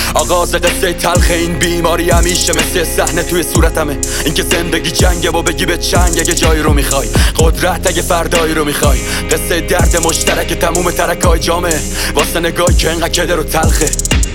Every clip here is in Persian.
آغاز قصه تلخ این بیماری همیشه مثل صحنه توی صورتمه. اینکه زندگی جنگه و بگی به چنگ اگه جایی رو میخوای، قدرت اگه فردایی رو میخوای. قصه درد مشترک تموم ترکای جامعه واسه نگاهی که انقدر کدر و تلخه.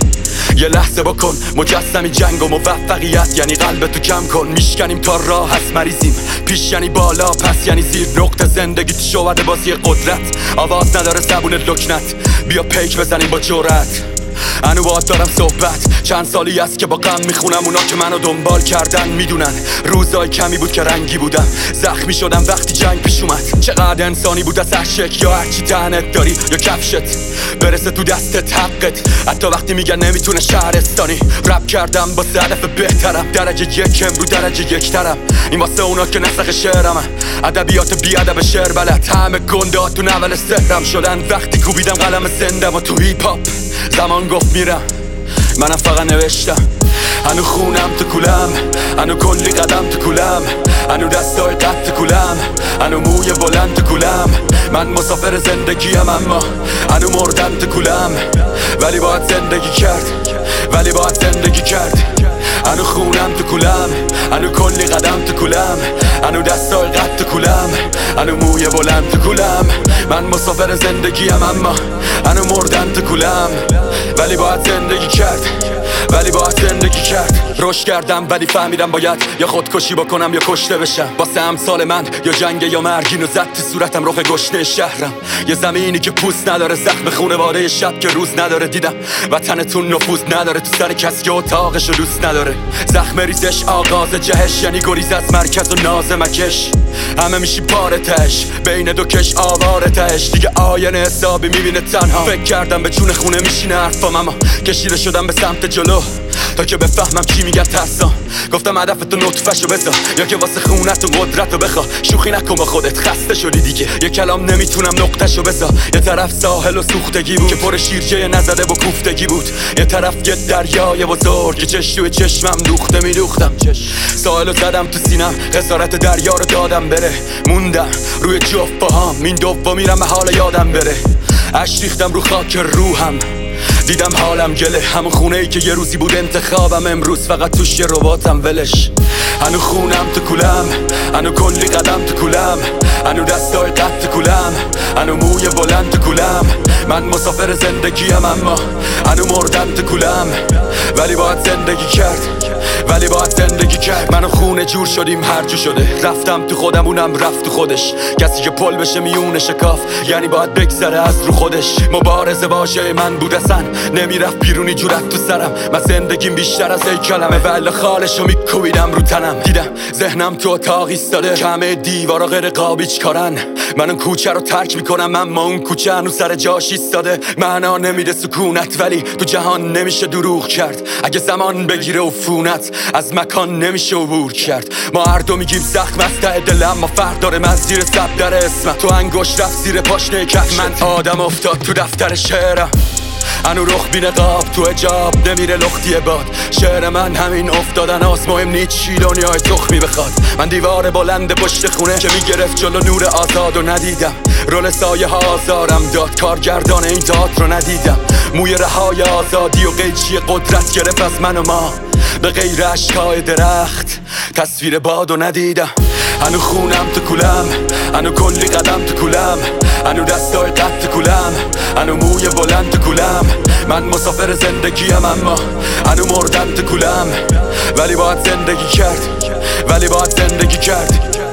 یه لحظه بکن مجسمی جنگ و موفقیت یعنی قلبتو کم کن. میشکنیم تا راه هست مریضیم، پیش یعنی بالا پس یعنی زیر. نقطه زندگی تو شوده بازی قدرت، آواز نداره زبون لکنت. بیا پیک بزنیم با جرأت. انو باید دارم صحبت، چند سالی است که با غم میخونم. اونا که منو دنبال کردن میدونن روزای کمی بود که رنگی بودم. زخمی شدم وقتی جنگ پیش اومد. چقدر انسانی بود از هر شک، یا هرچی تنت داری یا کفشت برسه تو دستت حقت. حتی وقتی میگن نمیتونه شهرستانی. رپ کردم با هدف بهترم، درجه یکم رو درجه یکترم. این واسه اونا که نسخ شعرمه، ادبیات بی ادب شعر بلد. همه گنده تو نول سهرم شدن وقتی کوبیدم قلم زنده و تو هیپ هاپ. زمان گفت میرم، منم فقط نوشتم. هنو خونم تو کولم، هنو کلی قدم تو کولم، هنو دستای قد تو کولم، هنو موی بلند تو کولم. من مسافر زندگیم اما هنو مردم تو کولم. ولی باید زندگی کرد، ولی باید زندگی کرد. هنو خونم تو کولم، هنو کلی قدم تو کولم، هنو دستای قد تو کولم، هنو موی بلند تو کولم. من مسافر زندگیم اما هنو مردم تو کولم. ولی باید زندگی کرد، ولی باید زندگی کرد. رشد کردم ولی فهمیدم باید یا خودکشی بکنم یا کشته بشم. واسه امثال من یا جنگ یا مرگ. اینو زد تو صورتم رخ گشنه شهرم. یه زمینی که پوست نداره، زخم خونواده شب که روز نداره. دیدم وطنتون نفوذ نداره تو سر کسی که اتاقشو دوست نداره. زخم ریزش آغاز جهش یعنی گریز از مرکز و ناز مکش. همه میشی پاره تش، بین دو کش آواره تش. دیگه آینه حسابی میبینه تنها. فکر کردم به چون خونه میشینه حرفام، اما کشیده شدم به سمت جلو تا که بفهمم چی میگن ترسا. گفتم هدفتو نطفه‌شو بذار یا که واسه خونت و قدرتو بخوا. شوخی نکن با خودت، خسته شدی دیگه. یه کلام نمیتونم نقطه‌شو بذار. یه طرف ساحل و سوختگی بود که پر شیرجه نزده و کوفتگی بود. یه طرف یه دریای بزرگ که چشم چشمم دوخته میدوختم. ساحلو زدم تو سینم، خسارت دریا رو دادم بره. موندم روی جفت پاهام، این دوم میرم به حال یادم بره. اش ریختم رو خاک روحم، دیدم حالم گله. همون خونه ای که یه روزی بود انتخابم، امروز فقط توش یه رباتم ولش. هنو خونم تو کولم، هنو کلی قدم تو کولم، هنو دستای قد تو کولم، هنو موی بلند تو کولم. من مسافر زندگیم اما هنو مردم تو کولم. ولی باید زندگی کرد، ولی باید زندگی کرد. من و خونه جور شدیم هر جو شده. رفتم تو خودم اونم رفت تو خودش. کسی که پل بشه میونه شکاف یعنی باید بگذره از رو خودش. مبارزه واژه من بود اصلا نمیرفت بیرونی جورت تو سرم. من زندگیم بیشتر از ای کلمه، ولی خالشو میکوبیدم رو تنم. دیدم ذهنم تو اتاق ایستاده، کمه دیوارا غیر قابیچ کارن. من اون کوچه رو ترک میکنم اما اون کوچه هنو سر جاش ایستاده. معنا نمیده سکونت ولی تو جهان نمیشه دروغ کرد. اگه زمان بگیره عفونت از مکان نمیشه عبور کرد. ما هر دو میگیم زخم از ته دلم، اما فرق داره من زیر سب در اسمم. تو انگشت رفت زیر پاشنه کف، من آدم افتاد تو دفتر شعرم. هنو رخ بی نقاب تو حجاب نمیره لختی باد. شعر من همین افتادن هاست، مهم نیست چی دنیای تخمی بخواد. من دیوار بلند پشت خونه که میگرفت جلو نور آزاد و ندیدم. رول سایه ها آزارم داد، کارگردان این تئاتر رو ندیدم. موی رهای آزادی و قیچی قدرت گرفت از من و ما. به غیر اشکای درخت تصویر بادو ندیدم. هنو خونم تو کولم، هنو کلی قدم تو کولم، هنو دستای قد تو کولم، هنو موی بلند تو کولم. من مسافر زندگیم اما هنو مردم تو کولم. ولی باید زندگی کرد، ولی باید زندگی کرد.